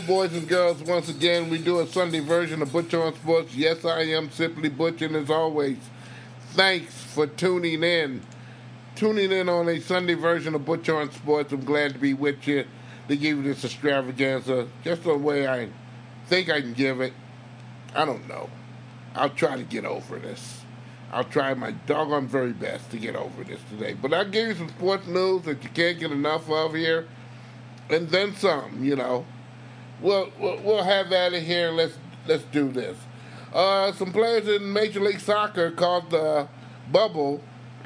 boys and girls. Once again, we do a Sunday version of Butcher on Sports. Yes, I am Simply Butch, and as always, thanks for tuning in. Tuning in on a Sunday version of Butcher on Sports. I'm glad to be with you to give you this extravaganza just the way I think I can give it. I don't know. I'll try to get over this. I'll try my doggone very best to get over this today. But I'll give you some sports news that you can't get enough of here, and then some, you know. We'll have that in here. Let's do this. Some players in Major League Soccer called the bubble.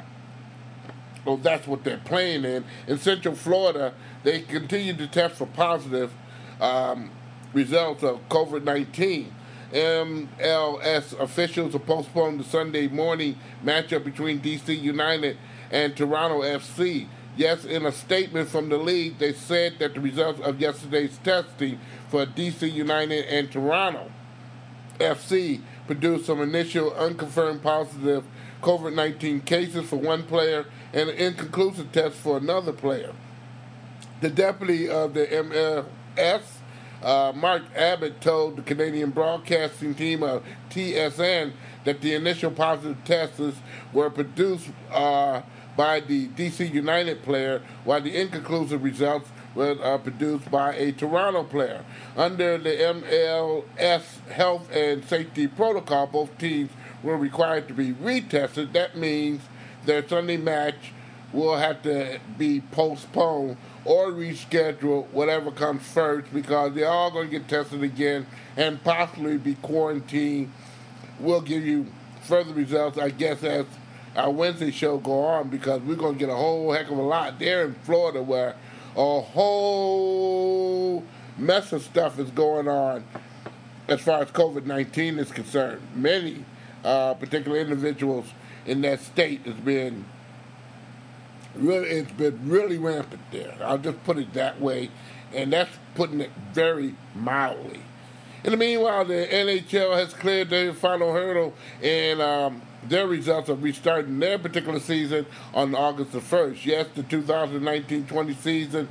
Well, that's what they're playing in Central Florida. They continue to test for positive results of COVID-19. MLS officials have postponed the Sunday morning matchup between DC United and Toronto FC. Yes, in a statement from the league, they said that the results of yesterday's testing for DC United and Toronto FC produced some initial unconfirmed positive COVID-19 cases for one player and an inconclusive test for another player. The deputy of the MLS, Mark Abbott, told the Canadian broadcasting team of TSN that the initial positive tests were produced by the DC United player, while the inconclusive results were produced by a Toronto player. Under the MLS health and safety protocol, both teams were required to be retested. That means their Sunday match will have to be postponed or rescheduled, whatever comes first, because they're all going to get tested again and possibly be quarantined. We'll give you further results, I guess, as our Wednesday show go on, because we're going to get a whole heck of a lot there in Florida where a whole mess of stuff is going on as far as COVID-19 is concerned. Many particular individuals in that state it's been really rampant there. I'll just put it that way, and that's putting it very mildly. In the meanwhile, the NHL has cleared their final hurdle, and their results of restarting their particular season on August the 1st. Yes, the 2019-20 season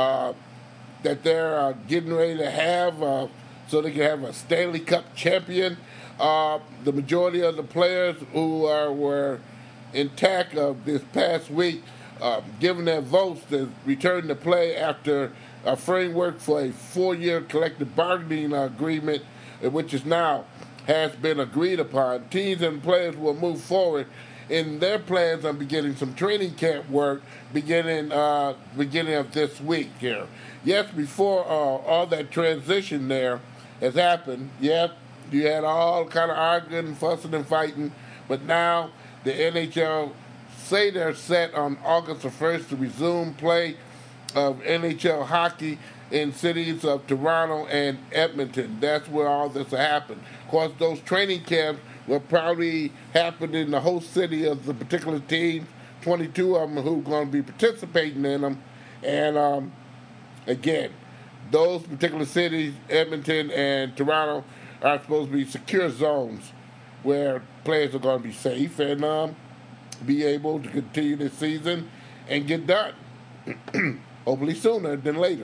that they're getting ready to have so they can have a Stanley Cup champion. The majority of the players who were intact this past week giving their votes to return to play after a framework for a 4-year collective bargaining agreement, which is now has been agreed upon. Teams and players will move forward in their plans on beginning some training camp work beginning of this week here. Yes, before all that transition there has happened, yes, you had all kind of arguing, fussing, and fighting, but now the NHL say they're set on August the 1st to resume play of NHL hockey in cities of Toronto and Edmonton. That's where all this will happen. Of course, those training camps will probably happen in the host city of the particular team, 22 of them who are going to be participating in them. And again, those particular cities, Edmonton and Toronto, are supposed to be secure zones where players are going to be safe and be able to continue this season and get done. Hopefully sooner than later.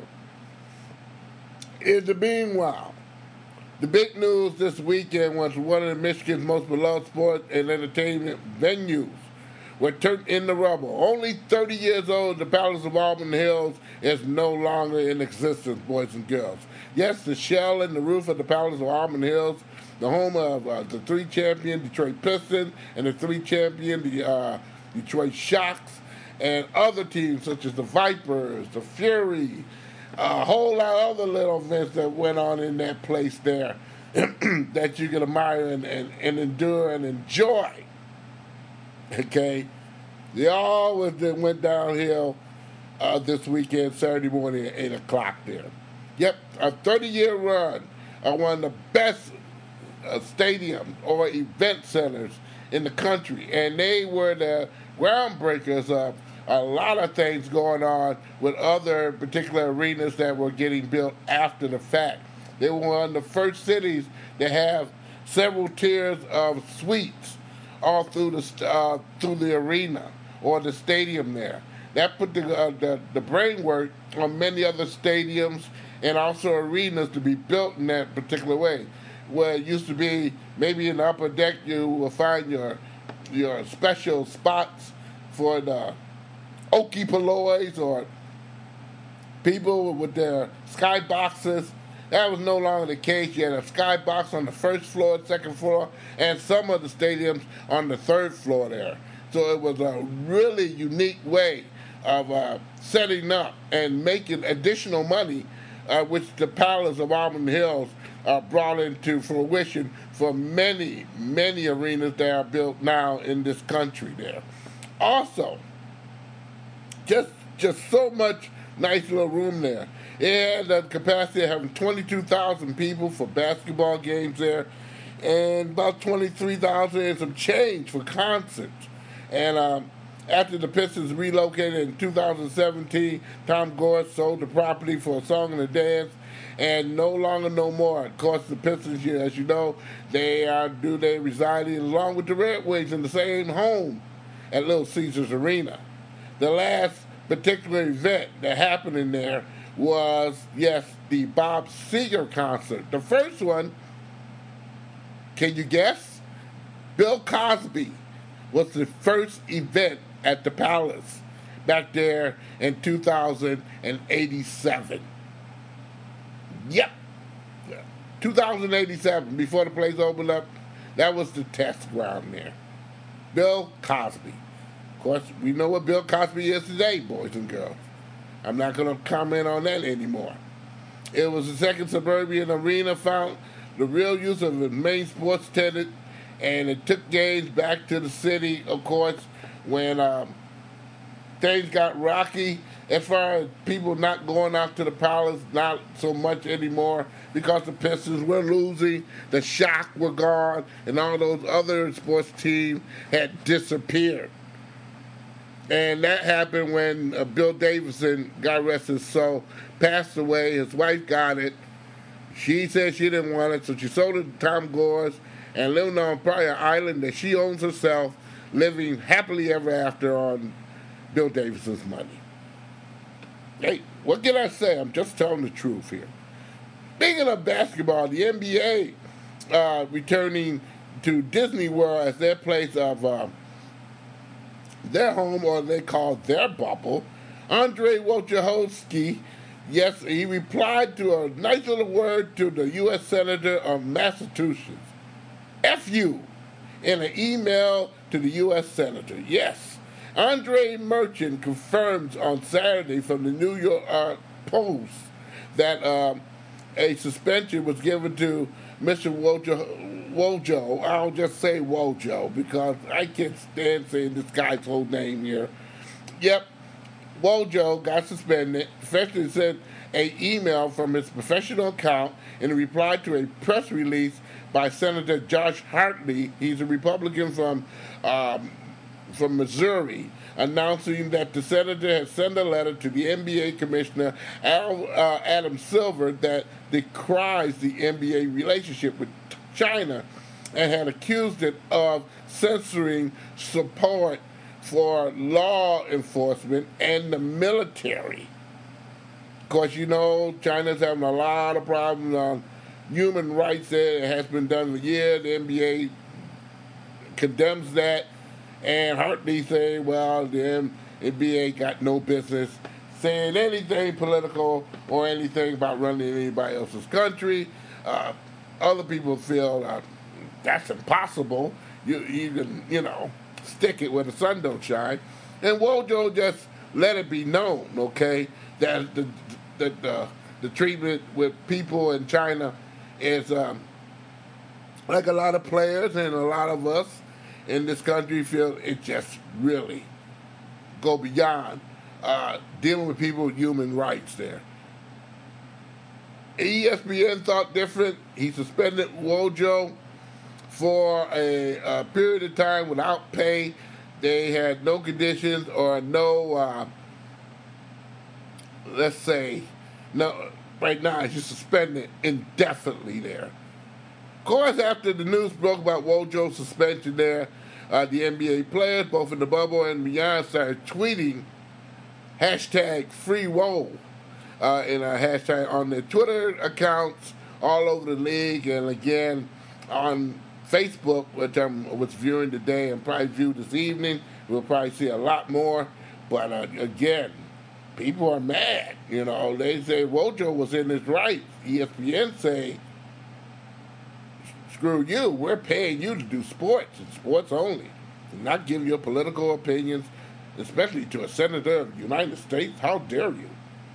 In the meanwhile, the big news this weekend was one of Michigan's most beloved sports and entertainment venues were turned into rubble. Only 30 years old, the Palace of Auburn Hills is no longer in existence, boys and girls. Yes, the shell and the roof of the Palace of Auburn Hills, the home of the 3-champion Detroit Pistons and the 3-champion Detroit Shocks, and other teams such as the Vipers, the Fury, a whole lot of other little events that went on in that place there that you can admire and endure and enjoy. Okay? They all went downhill this weekend, Saturday morning at 8 o'clock there. Yep, a 30-year run of one of the best stadiums or event centers in the country. And they were the groundbreakers of a lot of things going on with other particular arenas that were getting built after the fact. They were one of the first cities to have several tiers of suites all through the arena or the stadium there. That put the brainwork on many other stadiums and also arenas to be built in that particular way. Where it used to be maybe in the upper deck you will find your special spots for the Okie Polois or people with their skyboxes. That was no longer the case. You had a skybox on the first floor, second floor, and some of the stadiums on the third floor there. So it was a really unique way of setting up and making additional money, which the Palace of Auburn Hills brought into fruition for many, many arenas that are built now in this country there. Also, just so much nice little room there. It had the capacity of having 22,000 people for basketball games there, and about 23,000 and some change for concerts. And after the Pistons relocated in 2017, Tom Gore sold the property for a song and a dance, and no longer, no more. Of course, the Pistons, as you know, they residing along with the Red Wings in the same home at Little Caesars Arena. The last particular event that happened in there was, yes, the Bob Seger concert. The first one, can you guess? Bill Cosby was the first event at the Palace back there in 2087. Yep. 2087, before the place opened up, that was the test ground there. Bill Cosby. Of course, we know what Bill Cosby is today, boys and girls. I'm not going to comment on that anymore. It was the second suburban arena found the real use of its main sports tenant, and it took games back to the city, of course, when things got rocky as far as people not going out to the Palace, not so much anymore because the Pistons were losing, the Shock were gone, and all those other sports teams had disappeared. And that happened when Bill Davidson, God rest his soul, passed away. His wife got it. She said she didn't want it, so she sold it to Tom Gores and lived on probably an island that she owns herself, living happily ever after on Bill Davidson's money. Hey, what can I say? I'm just telling the truth here. Speaking of basketball, the NBA returning to Disney World as their place of their home, or they call their bubble. Andrei Wojciechowski, yes, he replied to a nice little word to the U.S. Senator of Massachusetts, F you, in an email to the U.S. Senator. Yes, Andre Merchant confirms on Saturday from the New York Post that a suspension was given to Mr. Wojo. I'll just say Wojo because I can't stand saying this guy's whole name here. Yep, Wojo got suspended. Especially sent an email from his professional account in reply to a press release by Senator Josh Hartley. He's a Republican from Missouri, announcing that the senator has sent a letter to the NBA commissioner, Adam Silver, that decries the NBA relationship with China and had accused it of censoring support for law enforcement and the military. Of course, you know, China's having a lot of problems on human rights there. It has been done for years. The NBA condemns that. And Hartley saying, well, the NBA got no business saying anything political or anything about running anybody else's country. Other people feel that's impossible. You can, stick it where the sun don't shine. And Wojo just let it be known, okay, that the treatment with people in China is like a lot of players and a lot of us in this country feel it just really go beyond dealing with people with human rights there. ESPN thought different. He suspended Wojo for a period of time without pay. They had no conditions or no, let's say, no. Right now, he's suspended indefinitely there. Of course, after the news broke about Wojo's suspension there, the NBA players, both in the bubble and beyond, started tweeting #FreeWoj. in a hashtag on their Twitter accounts all over the league, and again on Facebook, which I was viewing today and probably view this evening. We'll probably see a lot more. But again, people are mad. They say Wojo was in his rights. ESPN say, screw you, we're paying you to do sports and sports only. And not give your political opinions, especially to a senator of the United States. How dare you?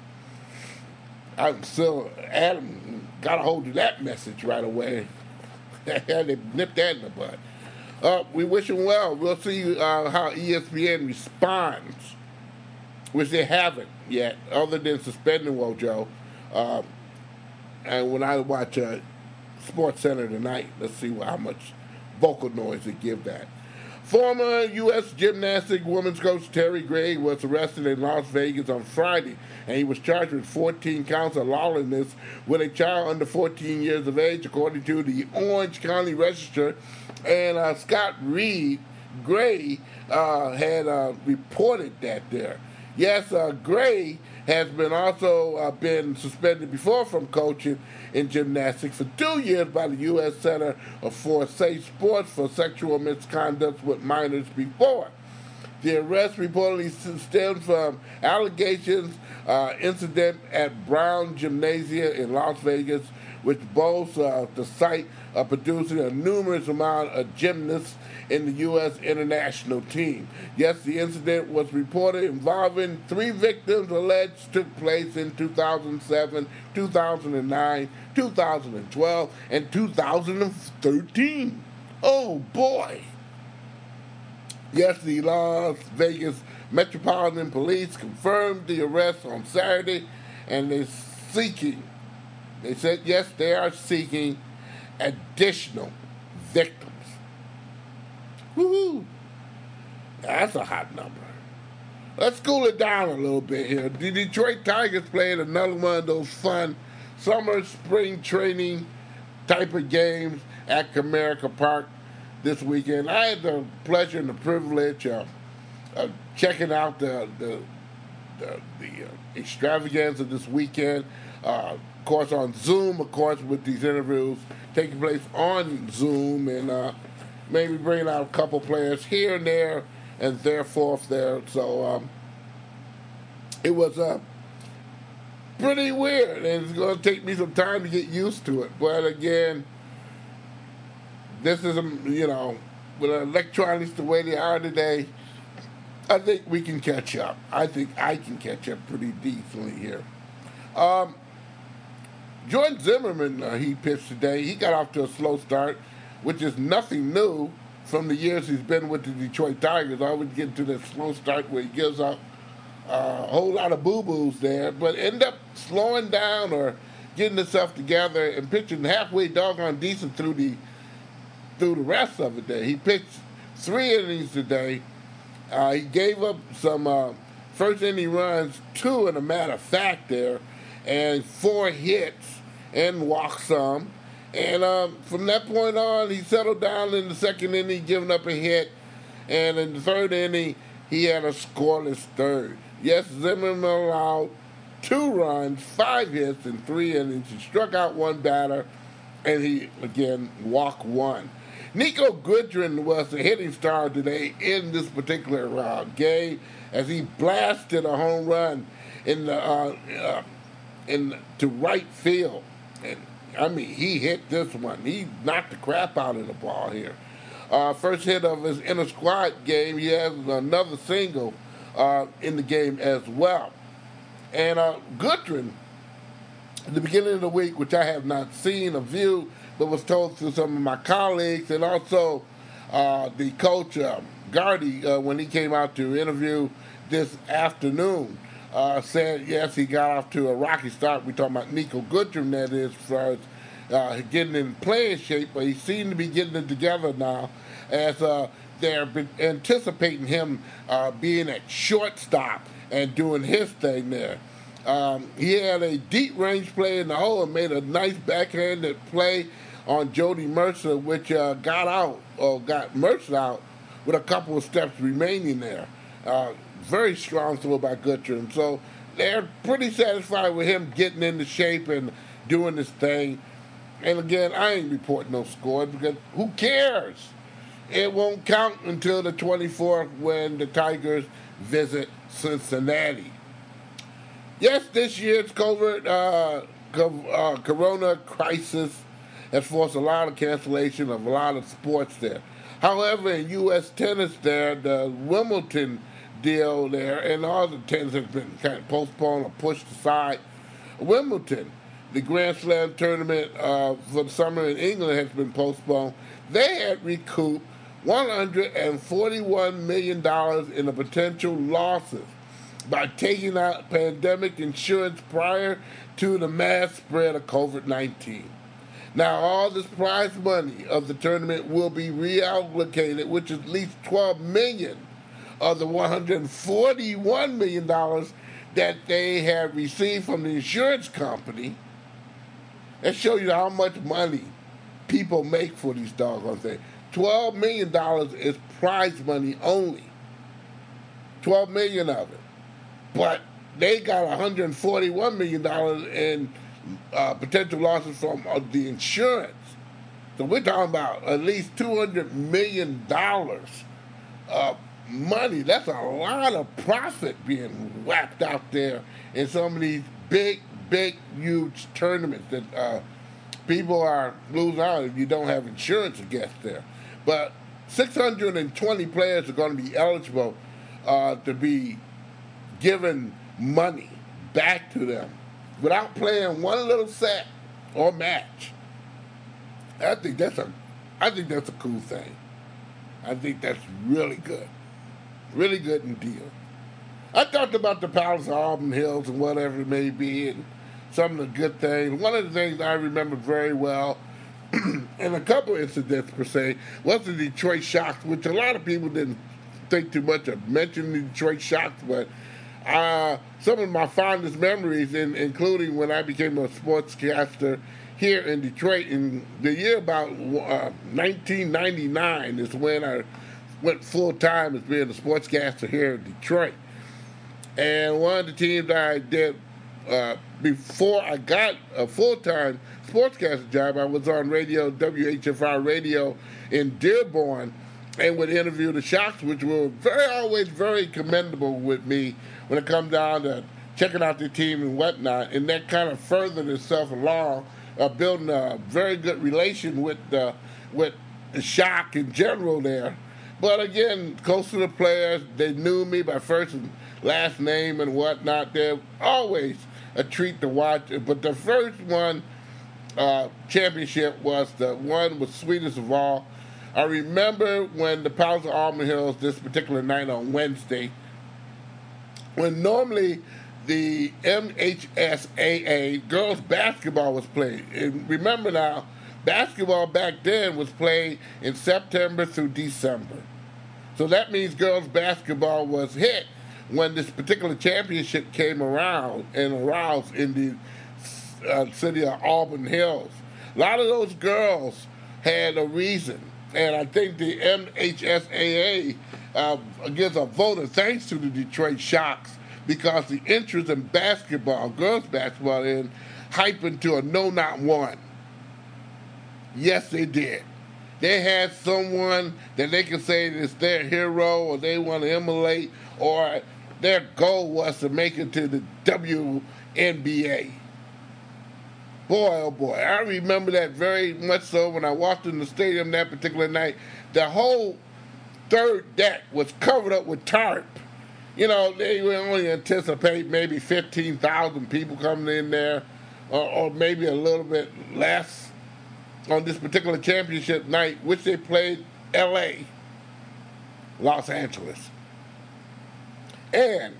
I'm still, Adam got a hold of that message right away. They nipped that in the bud. We wish him well. We'll see how ESPN responds, which they haven't yet, other than suspending Wojo. And when I watch Sports Center tonight, let's see how much vocal noise they give that. Former U.S. gymnastic women's coach Terry Gray was arrested in Las Vegas on Friday, and he was charged with 14 counts of lawlessness with a child under 14 years of age, according to the Orange County Register. And Scott Reed, Gray, had reported that there. Yes, Gray has been suspended before from coaching in gymnastics for 2 years by the U.S. Center for Safe Sports for sexual misconduct with minors before. The arrest reportedly stemmed from allegations incident at Brown Gymnasium in Las Vegas, which boasts the site of producing a numerous amount of gymnasts in the U.S. international team. Yes, the incident was reported involving 3 victims alleged took place in 2007, 2009, 2012, and 2013. Oh, boy. Yes, the Las Vegas Metropolitan Police confirmed the arrest on Saturday, and they said, yes, they are seeking additional victims. Woohoo! That's a hot number. Let's cool it down a little bit here. The Detroit Tigers played another one of those fun summer, spring training type of games at Comerica Park this weekend. I had the pleasure and the privilege of checking out the extravaganza this weekend. Of course, on Zoom, of course, with these interviews taking place on Zoom, and maybe bringing out a couple players here and there and thereforth there. So it was pretty weird, and it's going to take me some time to get used to it. But again, this is, with electronics the way they are today, I think we can catch up. I think I can catch up pretty decently here. Jordan Zimmerman, he pitched today. He got off to a slow start, which is nothing new from the years he's been with the Detroit Tigers. I always get to that slow start where he gives up a whole lot of boo-boos there, but end up slowing down or getting himself together and pitching halfway doggone decent through the rest of it there. He pitched 3 innings today. He gave up some first inning runs, 2 in a matter of fact there, and 4 hits and walked some. And from that point on, he settled down in the second inning, giving up a hit. And in the third inning, he had a scoreless third. Yes, Zimmerman allowed 2 runs, 5 hits in 3 innings. He struck out 1 batter, and he, again, walked 1. Nico Goodrum was the hitting star today in this particular game as he blasted a home run to right field. And he hit this one. He knocked the crap out of the ball here. First hit of his inter-squad game. He has another single in the game as well. And Goodrum, at the beginning of the week, which I have not seen or viewed, but was told through some of my colleagues, and also the coach, Gardy, when he came out to interview this afternoon, said, yes, he got off to a rocky start. We're talking about Nico Goodrum, that is, as far as getting in playing shape, but he seemed to be getting it together now as they're anticipating him being at shortstop and doing his thing there. He had a deep range play in the hole and made a nice backhanded play on Jody Mercer, which got Mercer out with a couple of steps remaining there. Very strong throw by Goodrum. So they're pretty satisfied with him getting into shape and doing this thing. And again, I ain't reporting no scores because who cares? It won't count until the 24th when the Tigers visit Cincinnati. Yes, this year's corona crisis has forced a lot of cancellation of a lot of sports there. However, in U.S. tennis there, the Wimbledon deal there and all the tennis has been kind of postponed or pushed aside. Wimbledon, the Grand Slam tournament for the summer in England has been postponed. They had recouped $141 million in the potential losses by taking out pandemic insurance prior to the mass spread of COVID-19. Now, all this prize money of the tournament will be reallocated, which is at least $12 million of the $141 million that they have received from the insurance company. That shows you how much money people make for these doggone things. $12 million is prize money only. $12 million of it. But they got $141 million in potential losses from the insurance. So we're talking about at least $200 million of money. That's a lot of profit being whacked out there in some of these big, huge tournaments that people are losing out if you don't have insurance against there. But 620 players are going to be eligible to be given money back to them without playing one little set or match. I think that's a cool thing. I think that's really good. Really good indeed. I talked about the Palace of Auburn Hills and whatever it may be and some of the good things. One of the things I remember very well, and a couple incidents per se, was the Detroit Shocks, which a lot of people didn't think too much of mentioning the Detroit Shocks, but some of my fondest memories, including when I became a sportscaster here in Detroit in the year about 1999 is when I went full-time as being a sportscaster here in Detroit. And one of the teams I did before I got a full-time sportscaster job, I was on radio, WHFR radio in Dearborn, and would interview the Shocks, which were always very commendable with me when it comes down to checking out the team and whatnot. And that kind of furthered itself along, building a very good relation with the Shock in general there. But again, close to the players, they knew me by first and last name and whatnot. They're always a treat to watch. But the first one, championship, was the one was sweetest of all. I remember when the Palace of Auburn Hills, this particular night on Wednesday, when normally the MHSAA girls basketball was played. And remember now, basketball back then was played in September through December. So that means girls basketball was hit when this particular championship came around and aroused in the city of Auburn Hills. A lot of those girls had a reason. And I think the MHSAA gives a vote of thanks to the Detroit Shocks because the interest in basketball, girls basketball, in hyping to a no-not-one. Yes, they did. They had someone that they could say is their hero or they want to emulate, or their goal was to make it to the WNBA. Boy, oh boy, I remember that very much so when I walked in the stadium that particular night. The whole third deck was covered up with tarp. You know, they would only anticipate maybe 15,000 people coming in there, or maybe a little bit less on this particular championship night, which they played L.A., Los Angeles. And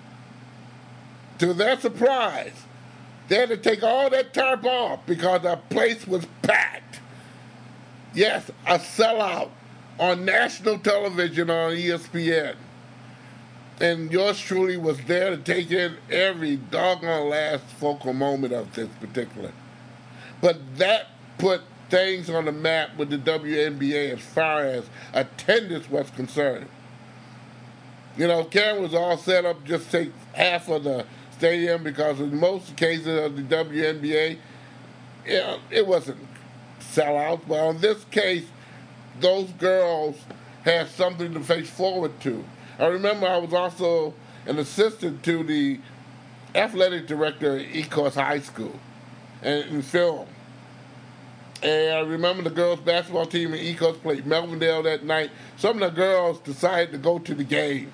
to their surprise, they had to take all that tarp off because the place was packed. Yes, a sellout on national television on ESPN. And yours truly was there to take in every doggone last focal moment of this particular. But that put things on the map with the WNBA as far as attendance was concerned. You know, cameras all set up, just take half of the stadium because in most cases of the WNBA, it wasn't sellouts. But in this case, those girls had something to face forward to. I remember I was also an assistant to the athletic director at Ecorse High School and in film. And I remember the girls' basketball team in Ecorse played Melvindale that night. Some of the girls decided to go to the game.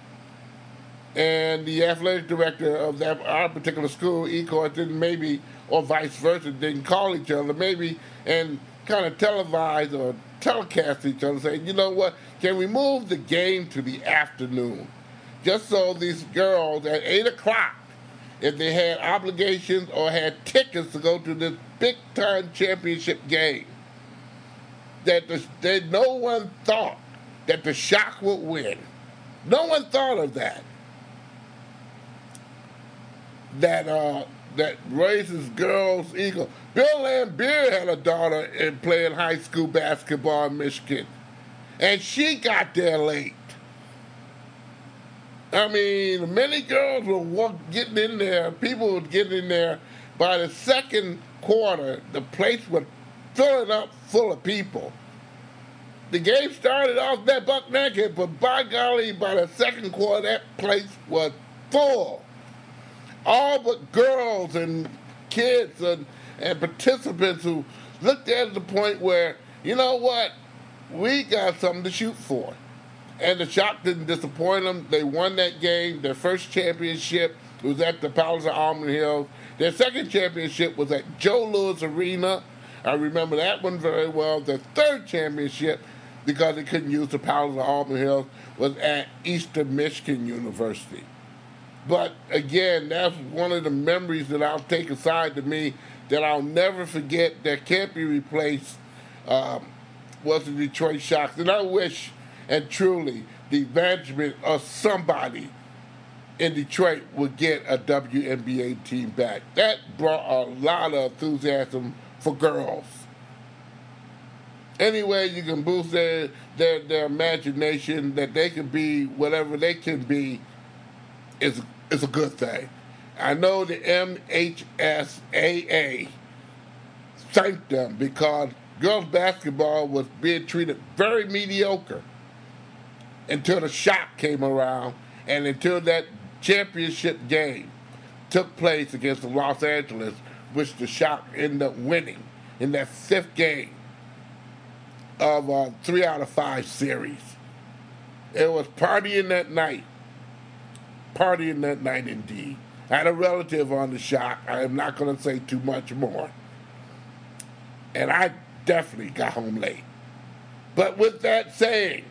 And the athletic director of our particular school, Ecorse, didn't maybe, or vice versa, didn't call each other, maybe, and kind of televise or telecast each other, saying, you know what, can we move the game to the afternoon? Just so these girls at 8 o'clock, if they had obligations or had tickets to go to this big-time championship game, that no one thought that the Shock would win. No one thought of that. That raises girls' ego. Bill Laimbeer had a daughter playing high school basketball in Michigan, and she got there late. I mean, many girls were getting in there. People were getting in there. By the second quarter, the place was filling up full of people. The game started off that buck naked, but by golly, by the second quarter, that place was full. All but girls and kids and participants who looked at the point where, you know what, we got something to shoot for. And the Shock didn't disappoint them. They won that game. Their first championship was at the Palace of Auburn Hills. Their second championship was at Joe Louis Arena. I remember that one very well. Their third championship, because they couldn't use the Palace of Auburn Hills, was at Eastern Michigan University. But again, that's one of the memories that I'll take aside to me that I'll never forget, that can't be replaced, was the Detroit Shocks. And I wish, and truly, the management of somebody in Detroit would get a WNBA team back. That brought a lot of enthusiasm for girls. Anyway, you can boost their imagination, that they can be whatever they can be, is a good thing. I know the MHSAA thanked them because girls basketball was being treated very mediocre until the Shock came around and until that championship game took place against the Los Angeles, which the Shock ended up winning in that fifth game of a 3 out of 5 series. It was partying that night. Partying that night indeed. I had a relative on the Shock. I am not going to say too much more. And I definitely got home late. But with that saying,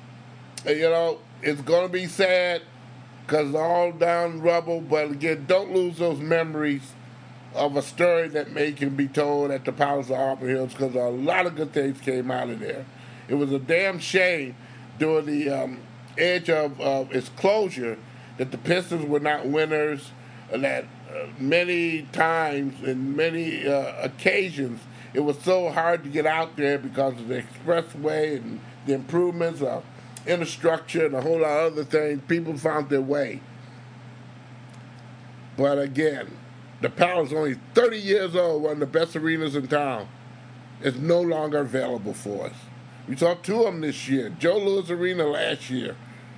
it's going to be sad because it's all down rubble. But again, don't lose those memories of a story that can be told at the Palace of Auburn Hills, because a lot of good things came out of there. It was a damn shame during the edge of its closure that the Pistons were not winners, and that many times and many occasions it was so hard to get out there because of the expressway and the improvements of infrastructure and a whole lot of other things. People found their way. But again, the Palace, only 30 years old, one of the best arenas in town, is no longer available for us. We saw two of them this year. Joe Louis Arena last year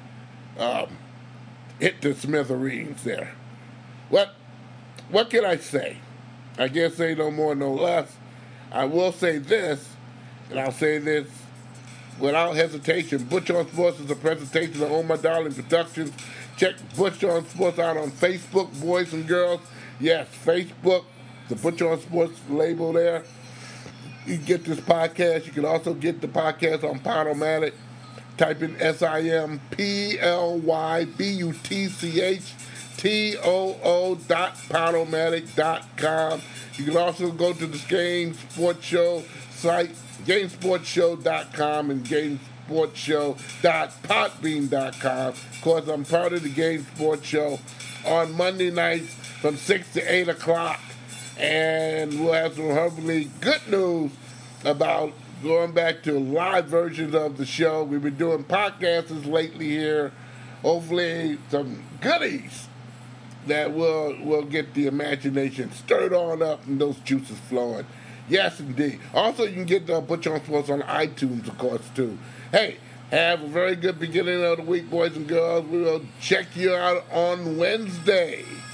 hit the smithereens there. What can I say? I can't say no more, no less. I will say this, and I'll say this without hesitation. Butch on Sports is a presentation of Oh My Darling Productions. Check Butch on Sports out on Facebook, boys and girls. Yes, Facebook, the Butch on Sports label there. You can get this podcast. You can also get the podcast on Podomatic. Type in SIMPLYBUTCHTOO.podomatic.com. You can also go to the Game Sports Show site, GameSportsShow.com and GameSportsShow.podbean.com. Of course, I'm part of the Game Sports Show on Monday nights from 6 to 8 o'clock. And we'll have some hopefully good news about going back to live versions of the show. We've been doing podcasts lately here. Hopefully some goodies that will get the imagination stirred on up and those juices flowing. Yes, indeed. Also, you can get Butcher on Sports on iTunes, of course, too. Hey, have a very good beginning of the week, boys and girls. We will check you out on Wednesday.